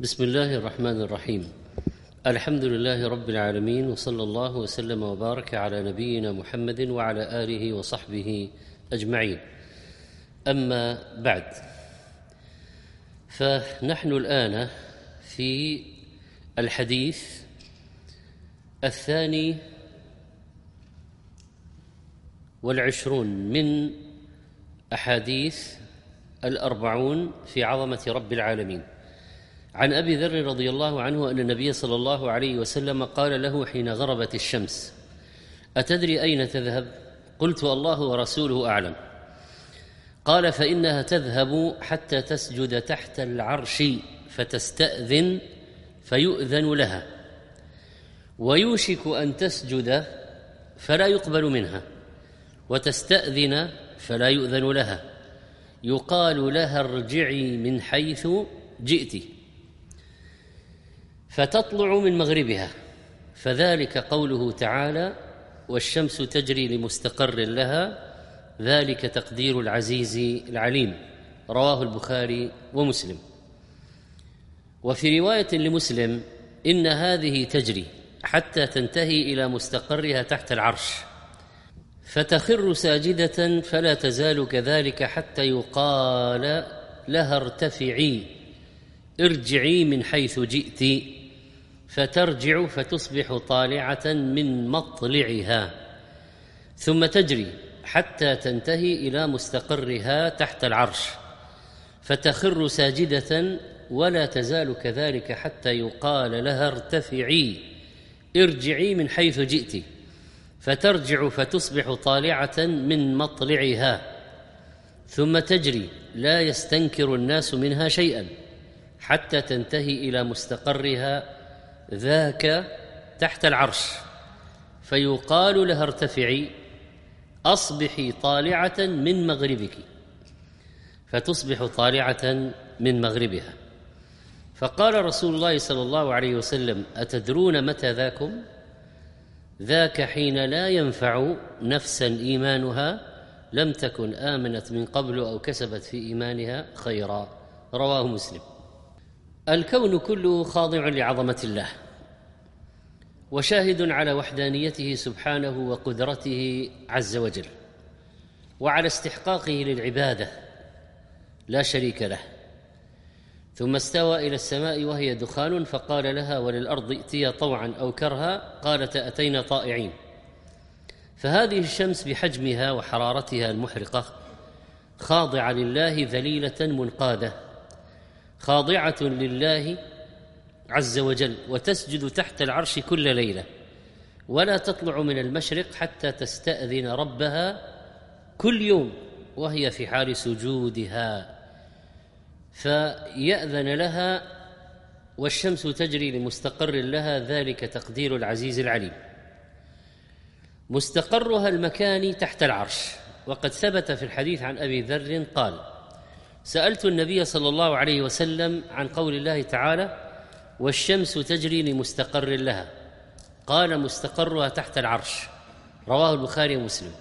بسم الله الرحمن الرحيم. الحمد لله رب العالمين، وصلى الله وسلم وبارك على نبينا محمد وعلى آله وصحبه أجمعين. أما بعد، فنحن الآن في الحديث 22 من أحاديث 40 في عظمة رب العالمين. عن أبي ذر رضي الله عنه أن النبي صلى الله عليه وسلم قال له حين غربت الشمس: أتدري أين تذهب؟ قلت: الله ورسوله أعلم. قال: فإنها تذهب حتى تسجد تحت العرش فتستأذن فيؤذن لها، ويوشك أن تسجد فلا يقبل منها، وتستأذن فلا يؤذن لها، يقال لها ارجعي من حيث جئت، فتطلع من مغربها، فذلك قوله تعالى: والشمس تجري لمستقر لها، ذلك تقدير العزيز العليم. رواه البخاري ومسلم. وفي رواية لمسلم: إن هذه تجري حتى تنتهي إلى مستقرها تحت العرش، فتخر ساجدة فلا تزال كذلك حتى يقال لها ارتفعي، ارجعي من حيث جئت، فترجع فتصبح طالعة من مطلعها، ثم تجري حتى تنتهي إلى مستقرها تحت العرش، فتخر ساجدة ولا تزال كذلك حتى يقال لها ارتفعي، ارجعي من حيث جئت، فترجع فتصبح طالعة من مطلعها، ثم تجري لا يستنكر الناس منها شيئا حتى تنتهي إلى مستقرها ذاك تحت العرش، فيقال لها ارتفعي، أصبحي طالعة من مغربك، فتصبح طالعة من مغربها. فقال رسول الله صلى الله عليه وسلم: أتدرون متى ذاكم؟ ذاك حين لا ينفع نفسا إيمانها لم تكن آمنت من قبل أو كسبت في إيمانها خيرا. رواه مسلم. الكون كله خاضع لعظمة الله، وشاهد على وحدانيته سبحانه وقدرته عز وجل، وعلى استحقاقه للعبادة لا شريك له. ثم استوى إلى السماء وهي دخان، فقال لها وللأرض ائتيا طوعا أو كرها، قالتا أتينا طائعين. فهذه الشمس بحجمها وحرارتها المحرقة خاضعة لله ذليلة منقادة، خاضعة لله عز وجل، وتسجد تحت العرش كل ليلة، ولا تطلع من المشرق حتى تستأذن ربها كل يوم وهي في حال سجودها، فيأذن لها. والشمس تجري لمستقر لها، ذلك تقدير العزيز العليم. مستقرها المكاني تحت العرش. وقد ثبت في الحديث عن أبي ذر قال: سألت النبي صلى الله عليه وسلم عن قول الله تعالى: والشمس تجري لمستقر لها، قال: مستقرها تحت العرش. رواه البخاري ومسلم.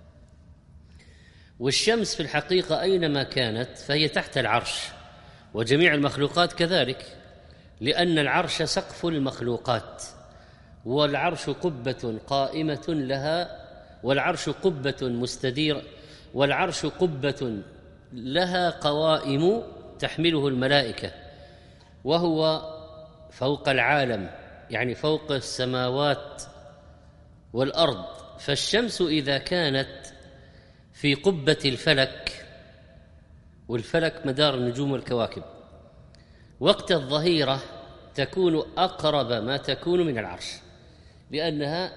والشمس في الحقيقة أينما كانت فهي تحت العرش، وجميع المخلوقات كذلك، لأن العرش سقف المخلوقات، والعرش قبة قائمة لها، والعرش قبة مستديرة، والعرش قبة لها قوائم تحمله الملائكة، وهو فوق العالم، يعني فوق السماوات والأرض. فالشمس إذا كانت في قبة الفلك، والفلك مدار النجوم والكواكب، وقت الظهيرة تكون أقرب ما تكون من العرش، لأنها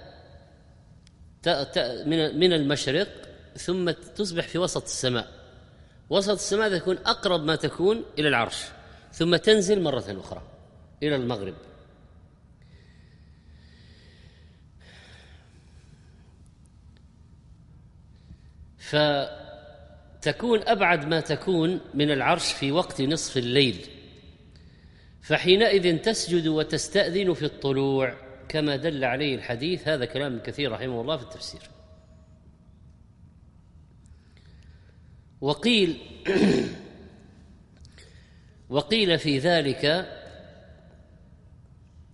من المشرق ثم تصبح في وسط السماء. وسط السماء تكون أقرب ما تكون إلى العرش، ثم تنزل مرة أخرى إلى المغرب. فتكون أبعد ما تكون من العرش في وقت نصف الليل، فحينئذ تسجد وتستأذن في الطلوع كما دل عليه الحديث. هذا كلام كثير رحمه الله في التفسير. وقيل في ذلك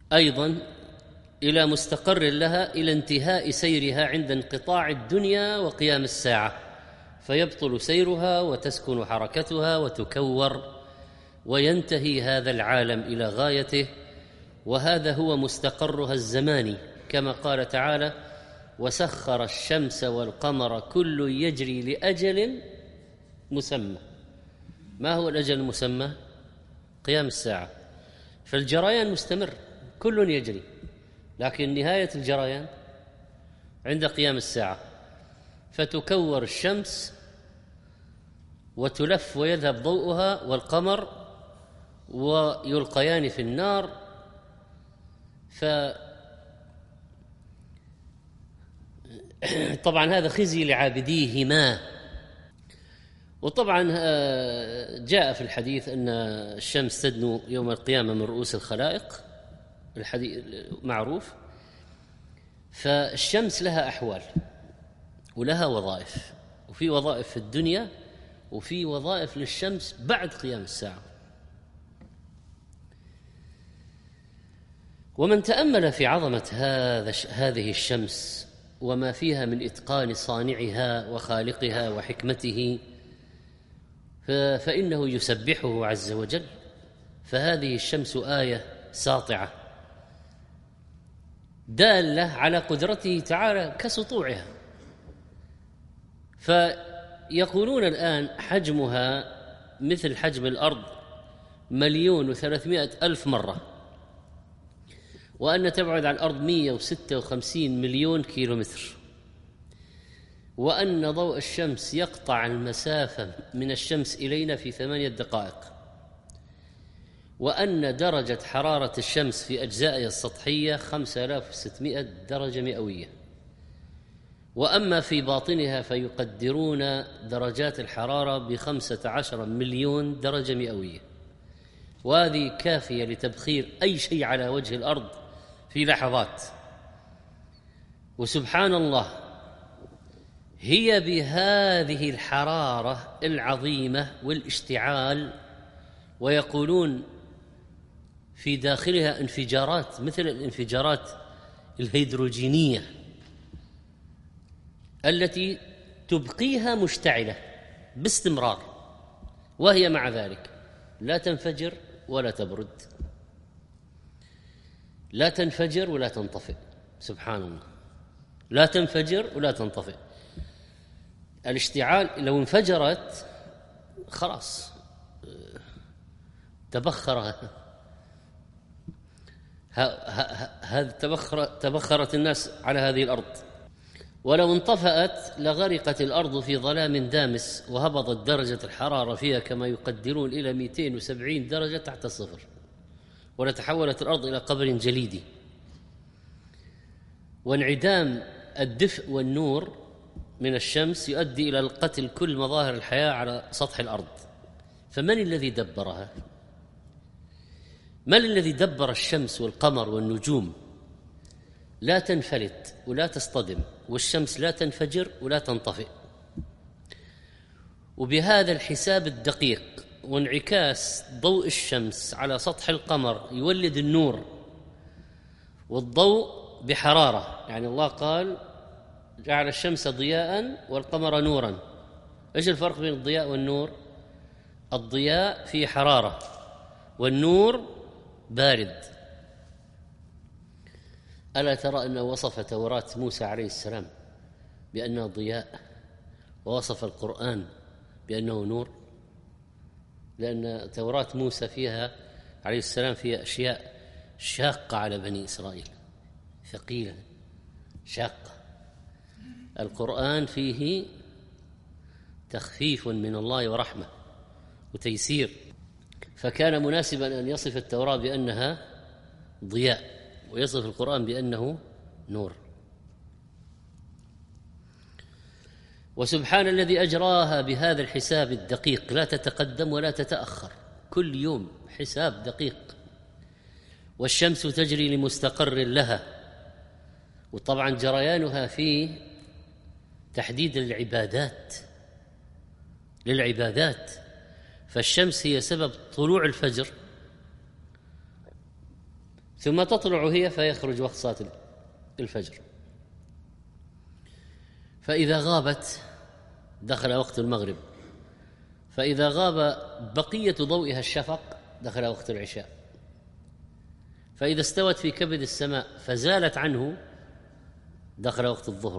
أيضا إلى مستقر لها إلى انتهاء سيرها عند انقطاع الدنيا وقيام الساعة، فيبطل سيرها وتسكن حركتها وتكور، وينتهي هذا العالم إلى غايته، وهذا هو مستقرها الزماني، كما قال تعالى: وسخر الشمس والقمر كل يجري لأجل مسمى. ما هو الأجل المسمى؟ قيام الساعة. فالجريان مستمر، كل يجري، لكن نهاية الجريان عند قيام الساعة، فتكور الشمس وتلف ويذهب ضوءها والقمر ويلقيان في النار. طبعا هذا خزي لعابديهما. وطبعا جاء في الحديث أن الشمس تدنو يوم القيامة من رؤوس الخلائق، الحديث معروف. فالشمس لها أحوال ولها وظائف، وفي وظائف في الدنيا وفي وظائف للشمس بعد قيام الساعة. ومن تأمل في عظمة هذه الشمس وما فيها من إتقان صانعها وخالقها وحكمته فإنه يسبحه عز وجل. فهذه الشمس آية ساطعة دالة على قدرته تعالى كسطوعها. فيقولون الآن حجمها مثل حجم الأرض 1,300,000 مرة، وأن تبعد عن الأرض 156 مليون كيلومتر، وأن ضوء الشمس يقطع المسافة من الشمس إلينا في 8 دقائق، وأن درجة حرارة الشمس في أجزائها السطحية 5600 درجة مئوية، وأما في باطنها فيقدرون درجات الحرارة ب15 مليون درجة مئوية، وهذه كافية لتبخير أي شيء على وجه الأرض في لحظات. وسبحان الله، هي بهذه الحرارة العظيمة والاشتعال، ويقولون في داخلها انفجارات مثل الانفجارات الهيدروجينية التي تبقيها مشتعلة باستمرار، وهي مع ذلك لا تنفجر ولا تبرد، لا تنفجر ولا تنطفئ. سبحان الله، لا تنفجر ولا تنطفئ. الاشتعال لو انفجرت خلاص تبخر، تبخرت الناس على هذه الأرض. ولو انطفأت لغرقت الأرض في ظلام دامس، وهبطت درجة الحرارة فيها كما يقدرون إلى 270 درجة تحت الصفر، ولتحولت الأرض إلى قبر جليدي. وانعدام الدفء والنور من الشمس يؤدي إلى القتل كل مظاهر الحياة على سطح الأرض. فمن الذي دبرها؟ من الذي دبر الشمس والقمر والنجوم؟ لا تنفلت ولا تصطدم، والشمس لا تنفجر ولا تنطفئ. وبهذا الحساب الدقيق وانعكاس ضوء الشمس على سطح القمر يولد النور، والضوء بحرارة. يعني الله قال: جعل الشمس ضياء والقمر نورا. ايش الفرق بين الضياء والنور؟ الضياء فيه حرارة والنور بارد. ألا ترى أنه وصف توراة موسى عليه السلام بأنها ضياء، ووصف القرآن بأنه نور؟ لأن توراة موسى فيها عليه السلام فيها أشياء شاقة على بني إسرائيل، ثقيلة شاقة. القرآن فيه تخفيف من الله ورحمة وتيسير، فكان مناسبا أن يصف التوراة بأنها ضياء ويصف القرآن بأنه نور. وسبحان الذي أجراها بهذا الحساب الدقيق، لا تتقدم ولا تتأخر، كل يوم حساب دقيق. والشمس تجري لمستقر لها، وطبعا جريانها في تحديد للعبادات. فالشمس هي سبب طلوع الفجر، ثم تطلع هي فيخرج وقت صلاة الفجر. فإذا غابت دخل وقت المغرب، فإذا غاب بقية ضوئها الشفق دخل وقت العشاء، فإذا استوت في كبد السماء فزالت عنه دخل وقت الظهر،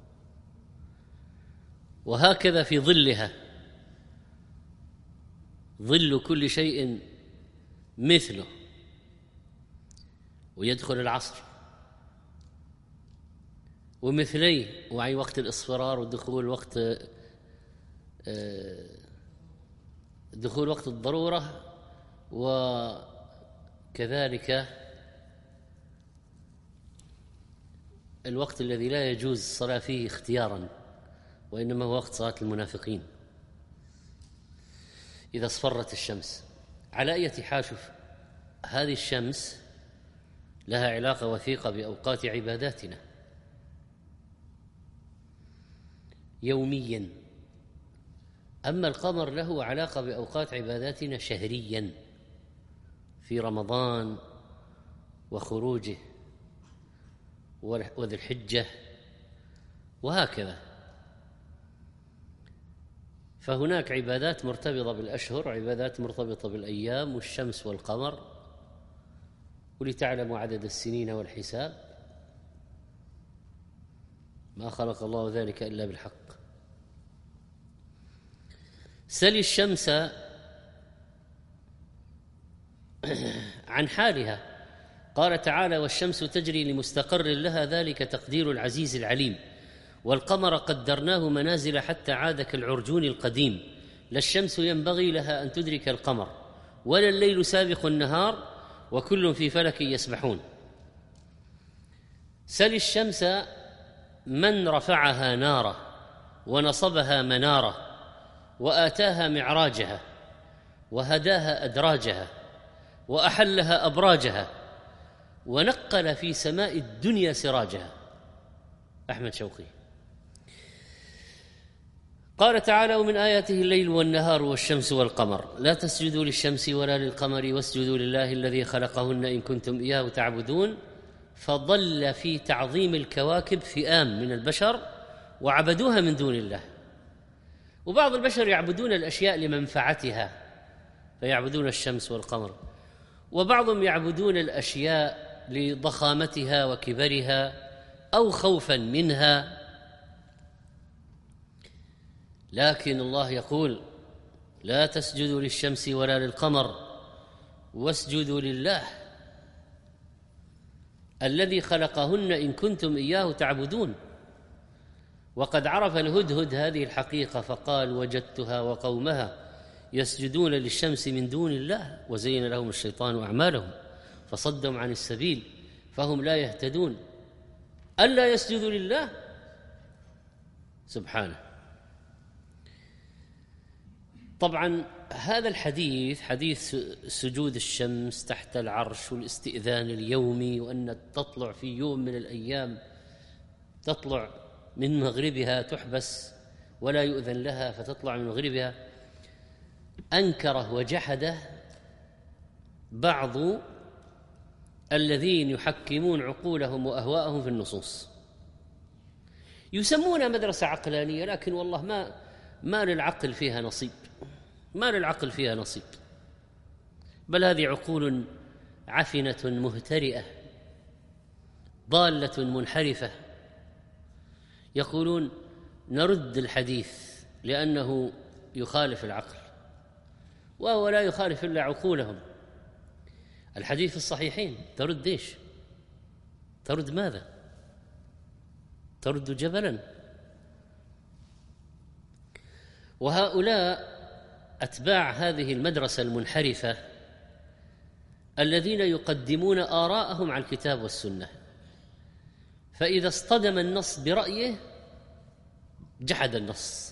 وهكذا في ظلها، ظل كل شيء مثله، ويدخل العصر ومثليه، وعي وقت الإصفرار ودخول وقت دخول وقت الضرورة، وكذلك الوقت الذي لا يجوز الصلاة فيه اختيارا، وإنما هو وقت صلاة المنافقين إذا اصفرت الشمس. على أي حال، شوف، هذه الشمس لها علاقة وثيقة بأوقات عباداتنا يوميا، أما القمر له علاقة بأوقات عباداتنا شهريا في رمضان وخروجه وذي الحجة وهكذا. فهناك عبادات مرتبطة بالأشهر، عبادات مرتبطة بالأيام والشمس والقمر، ولتعلموا عدد السنين والحساب، ما خلق الله ذلك إلا بالحق. سل الشمس عن حالها، قال تعالى: والشمس تجري لمستقر لها ذلك تقدير العزيز العليم، والقمر قدرناه منازل حتى عاد كالعرجون القديم، لا الشمس ينبغي لها أن تدرك القمر ولا الليل سابق النهار وكل في فلك يسبحون. سل الشمس من رفعها نارا ونصبها منارة وآتاها معراجها وهداها أدراجها وأحلها أبراجها ونقل في سماء الدنيا سراجها. أحمد شوقي. قال تعالى: ومن آياته الليل والنهار والشمس والقمر لا تسجدوا للشمس ولا للقمر واسجدوا لله الذي خلقهن إن كنتم إياه تعبدون. فضل في تعظيم الكواكب فئام من البشر وعبدوها من دون الله، وبعض البشر يعبدون الأشياء لمنفعتها فيعبدون الشمس والقمر، وبعضهم يعبدون الأشياء لضخامتها وكبرها أو خوفا منها. لكن الله يقول: لا تسجدوا للشمس ولا للقمر واسجدوا لله الذي خلقهن إن كنتم إياه تعبدون. وقد عرف الهدهد هذه الحقيقة فقال: وجدتها وقومها يسجدون للشمس من دون الله وزين لهم الشيطان أعمالهم فصدهم عن السبيل فهم لا يهتدون. ألا يسجدوا لله سبحانه. طبعا هذا الحديث، حديث سجود الشمس تحت العرش والاستئذان اليومي، وأن تطلع في يوم من الأيام، تطلع من مغربها، تحبس ولا يؤذن لها فتطلع من مغربها، أنكره وجحده بعض الذين يحكمون عقولهم وأهواءهم في النصوص، يسمونها مدرسة عقلانية، لكن والله ما للعقل فيها نصيب، ما للعقل فيها نصيب، بل هذه عقول عفنة مهترئة ضالة منحرفة. يقولون نرد الحديث لأنه يخالف العقل، وهو لا يخالف إلا عقولهم. الحديث الصحيحين ترد إيش؟ ترد ماذا؟ ترد جبلا. وهؤلاء أتباع هذه المدرسة المنحرفة الذين يقدمون آراءهم على الكتاب والسنة، فإذا اصطدم النص برأيه جحد النص.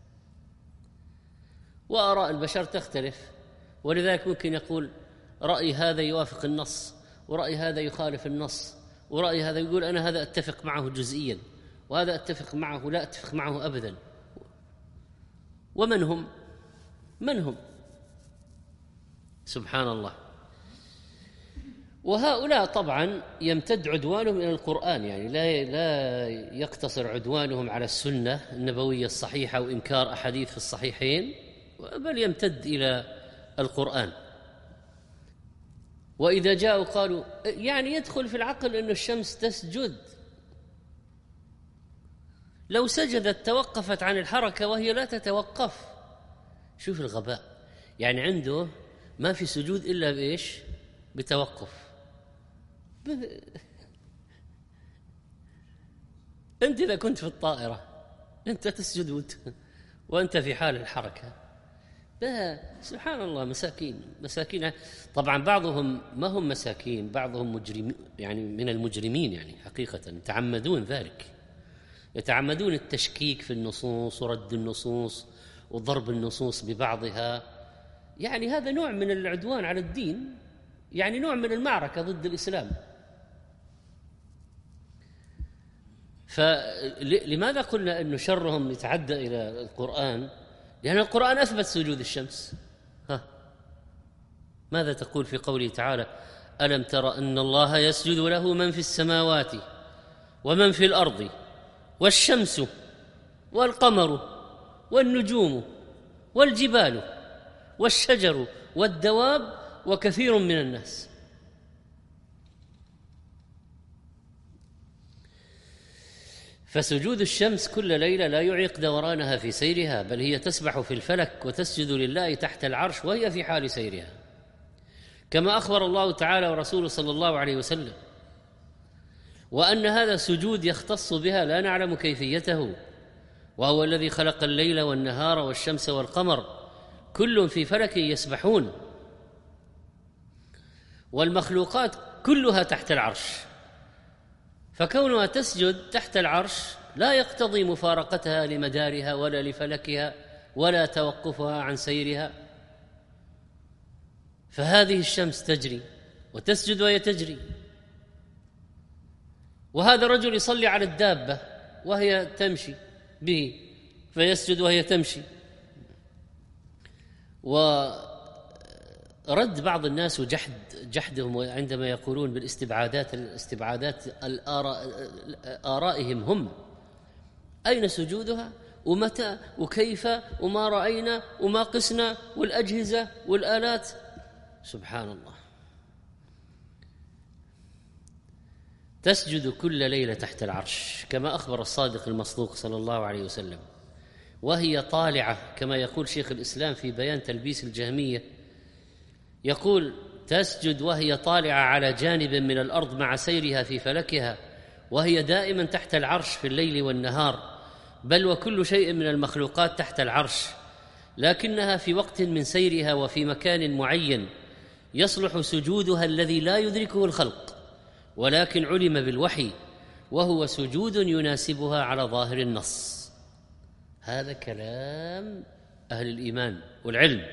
وآراء البشر تختلف، ولذلك ممكن يقول رأي هذا يوافق النص، ورأي هذا يخالف النص، ورأي هذا يقول أنا هذا أتفق معه جزئيا، وهذا أتفق معه لا أتفق معه أبدا. ومن هم؟ من هم؟ سبحان الله. وهؤلاء طبعا يمتد عدوانهم إلى القرآن، يعني لا يقتصر عدوانهم على السنة النبوية الصحيحة وإنكار أحاديث في الصحيحين، بل يمتد إلى القرآن. وإذا جاءوا قالوا يعني يدخل في العقل أن الشمس تسجد، لو سجدت توقفت عن الحركة وهي لا تتوقف. شوف الغباء، يعني عنده ما في سجود إلا بإيش؟ بتوقف. أنت إذا كنت في الطائرة أنت تسجد وأنت في حال الحركة. سبحان الله، مساكين. طبعا بعضهم ما هم مساكين، بعضهم مجرمين، يعني من المجرمين، يعني حقيقة يتعمدون ذلك، يتعمدون التشكيك في النصوص ورد النصوص وضرب النصوص ببعضها. يعني هذا نوع من العدوان على الدين، يعني نوع من المعركة ضد الإسلام. فلماذا قلنا أنه شرهم يتعدى إلى القرآن؟ لأن القرآن أثبت سجود الشمس. ماذا تقول في قوله تعالى: ألم تر أن الله يسجد له من في السماوات ومن في الأرض والشمس والقمر والنجوم والجبال والشجر والدواب وكثير من الناس. فسجود الشمس كل ليلة لا يعيق دورانها في سيرها، بل هي تسبح في الفلك وتسجد لله تحت العرش وهي في حال سيرها، كما أخبر الله تعالى ورسوله صلى الله عليه وسلم. وأن هذا سجود يختص بها لا نعلم كيفيته، وهو الذي خلق الليل والنهار والشمس والقمر كل في فلك يسبحون، والمخلوقات كلها تحت العرش، فكونها تسجد تحت العرش لا يقتضي مفارقتها لمدارها ولا لفلكها ولا توقفها عن سيرها. فهذه الشمس تجري وتسجد وهي تجري، وهذا الرجل يصلي على الدابة وهي تمشي به فيسجد وهي تمشي. ورد بعض الناس جحدهم عندما يقولون بالاستبعادات آرائهم هم: أين سجودها ومتى وكيف وما رأينا وما قسنا والأجهزة والآلات. سبحان الله. تسجد كل ليلة تحت العرش كما أخبر الصادق المصدوق صلى الله عليه وسلم، وهي طالعة، كما يقول شيخ الإسلام في بيان تلبيس الجهمية، يقول: تسجد وهي طالعة على جانب من الأرض مع سيرها في فلكها، وهي دائما تحت العرش في الليل والنهار، بل وكل شيء من المخلوقات تحت العرش، لكنها في وقت من سيرها وفي مكان معين يصلح سجودها الذي لا يدركه الخلق، ولكن علم بالوحي، وهو سجود يناسبها على ظاهر النص. هذا كلام أهل الإيمان والعلم،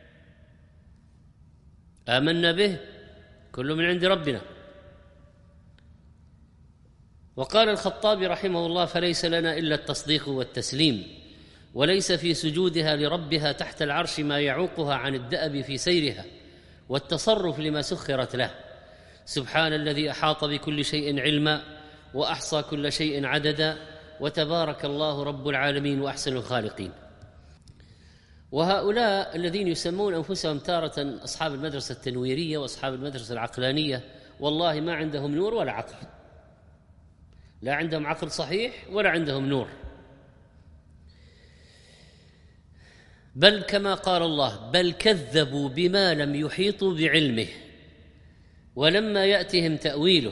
آمنا به، كل من عند ربنا. وقال الخطابي رحمه الله: فليس لنا إلا التصديق والتسليم، وليس في سجودها لربها تحت العرش ما يعوقها عن الدأب في سيرها والتصرف لما سخرت له. سبحان الذي أحاط بكل شيء علما وأحصى كل شيء عددا، وتبارك الله رب العالمين وأحسن الخالقين. وهؤلاء الذين يسمون أنفسهم تارة أصحاب المدرسة التنويرية وأصحاب المدرسة العقلانية، والله ما عندهم نور ولا عقل، لا عندهم عقل صحيح ولا عندهم نور. بل كما قال الله: بل كذبوا بما لم يحيطوا بعلمه ولما يأتهم تأويله.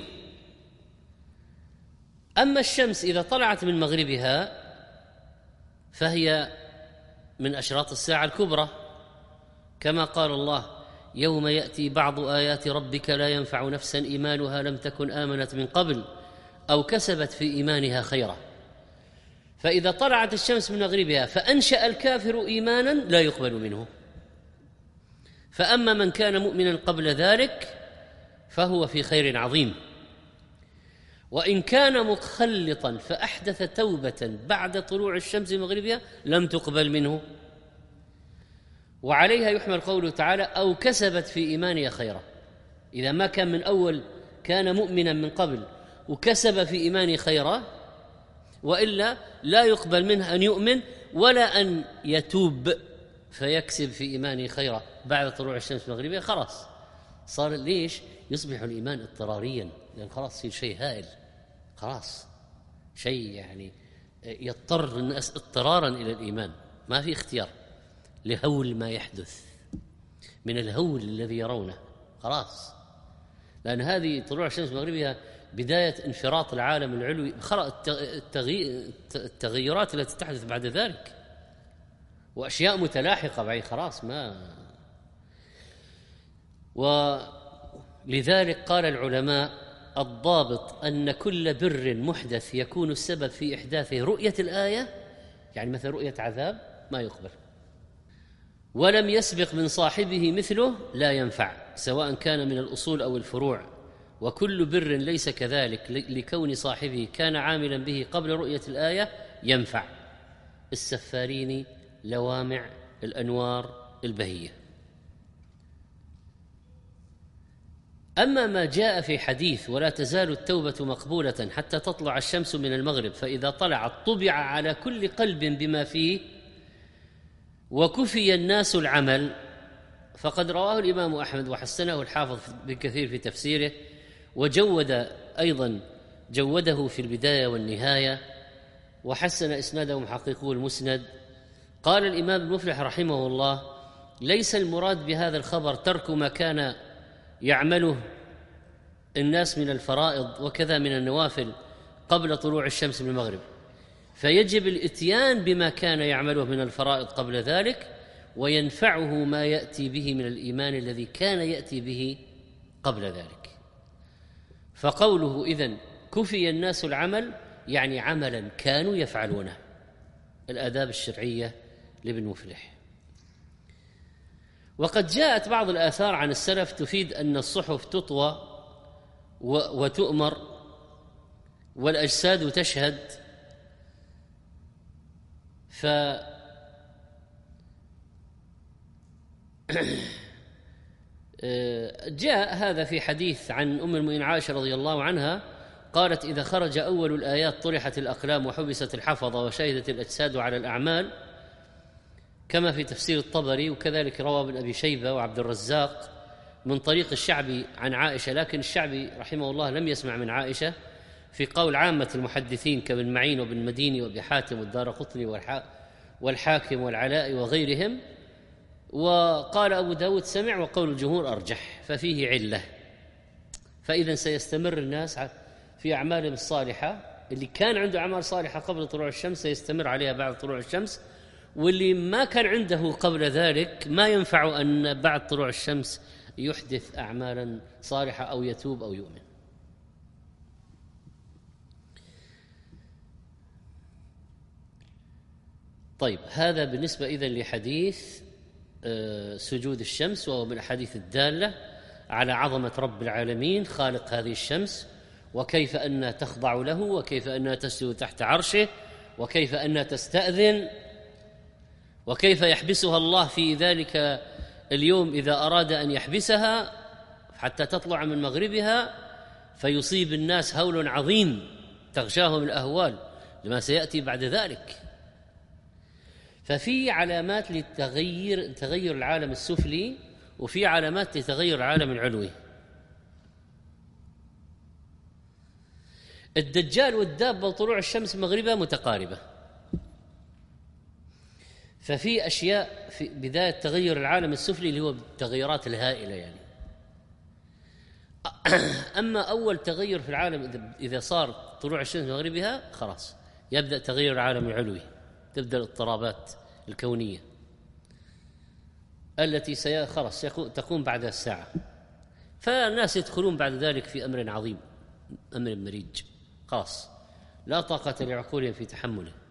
أما الشمس إذا طلعت من مغربها فهي من أشراط الساعة الكبرى، كما قال الله: يوم يأتي بعض آيات ربك لا ينفع نفسا إيمانها لم تكن آمنت من قبل أو كسبت في إيمانها خيرا. فإذا طلعت الشمس من مغربها فأنشأ الكافر إيمانا لا يقبل منه، فأما من كان مؤمنا قبل ذلك فهو في خير عظيم، وإن كان مخلطا فأحدث توبة بعد طلوع الشمس من مغربها لم تقبل منه. وعليها يحمل قوله تعالى: أو كسبت في إيمانها خيرا. إذا ما كان من أول كان مؤمنا من قبل وكسب في إيمانه خيرا، وإلا لا يقبل منه أن يؤمن ولا أن يتوب فيكسب في إيمانه خيرا بعد طلوع الشمس مغربها. خلاص صار ليش؟ يصبح الإيمان اضطراريا، لأن خلاص يصير شيء هائل، خلاص شيء يعني يضطر الناس اضطرارا إلى الإيمان، ما في اختيار لهول ما يحدث من الهول الذي يرونه. خلاص، لأن هذه طلوع الشمس مغربها بداية انفراط العالم العلوي، التغيرات التي تحدث بعد ذلك وأشياء متلاحقة بعد، خلاص ما. ولذلك قال العلماء الضابط أن كل بر محدث يكون السبب في إحداثه رؤية الآية، يعني مثل رؤية عذاب، ما يقبل، ولم يسبق من صاحبه مثله لا ينفع، سواء كان من الأصول أو الفروع. وكل بر ليس كذلك لكون صاحبه كان عاملا به قبل رؤية الآية ينفع. السفاريني، لوامع الأنوار البهية. أما ما جاء في حديث ولا تزال التوبة مقبولة حتى تطلع الشمس من المغرب، فإذا طلعت طبع على كل قلب بما فيه وكفي الناس العمل، فقد رواه الإمام أحمد وحسنه الحافظ بن كثير في تفسيره، جوده في البداية والنهاية، وحسن إسناده محققو المسند. قال الإمام المفلح رحمه الله: ليس المراد بهذا الخبر ترك ما كان يعمله الناس من الفرائض وكذا من النوافل قبل طلوع الشمس من المغرب، فيجب الإتيان بما كان يعمله من الفرائض قبل ذلك، وينفعه ما يأتي به من الإيمان الذي كان يأتي به قبل ذلك. فقوله إذن كفي الناس العمل يعني عملا كانوا يفعلونه، الآداب الشرعية لابن مفلح. وقد جاءت بعض الآثار عن السلف تفيد أن الصحف تطوى وتؤمر والأجساد تشهد، جاء هذا في حديث عن أم المؤمنين عائشة رضي الله عنها قالت: إذا خرج أول الآيات طرحت الأقلام وحبست الحفظة وشهدت الأجساد على الأعمال، كما في تفسير الطبري، وكذلك روى ابن أبي شيبة وعبد الرزاق من طريق الشعبي عن عائشة، لكن الشعبي رحمه الله لم يسمع من عائشة، في قول عامة المحدثين كابن معين وابن مديني وابي حاتم والدارقطني والحاكم والعلاء وغيرهم. وقال أبو داود سمع، وقول الجمهور أرجح، ففيه علة. فإذا سيستمر الناس في أعمالهم الصالحة، اللي كان عنده أعمال صالحة قبل طلوع الشمس سيستمر عليها بعد طلوع الشمس، واللي ما كان عنده قبل ذلك ما ينفع أن بعد طلوع الشمس يحدث أعمالا صالحة أو يتوب أو يؤمن. طيب، هذا بالنسبة إذن لحديث سجود الشمس، وهو من الأحاديث الدالة على عظمة رب العالمين خالق هذه الشمس، وكيف أنها تخضع له، وكيف أنها تسجد تحت عرشه، وكيف أنها تستأذن، وكيف يحبسها الله في ذلك اليوم إذا أراد أن يحبسها حتى تطلع من مغربها، فيصيب الناس هول عظيم تغشاهم الأهوال لما سيأتي بعد ذلك. ففي علامات لتغير العالم السفلي، وفي علامات لتغير العالم العلوي. الدجال والدابة وطلوع الشمس مغربها متقاربة، ففي أشياء في بداية تغير العالم السفلي اللي هو التغيرات الهائلة يعني. أما أول تغير في العالم إذا صار طلوع الشمس مغربها، خلاص يبدأ تغير العالم العلوي، تبدأ الاضطرابات الكونية التي خلاص تقوم بعد الساعة، فالناس يدخلون بعد ذلك في أمر عظيم، أمر مريج، خلاص لا طاقة لعقولهم في تحمله.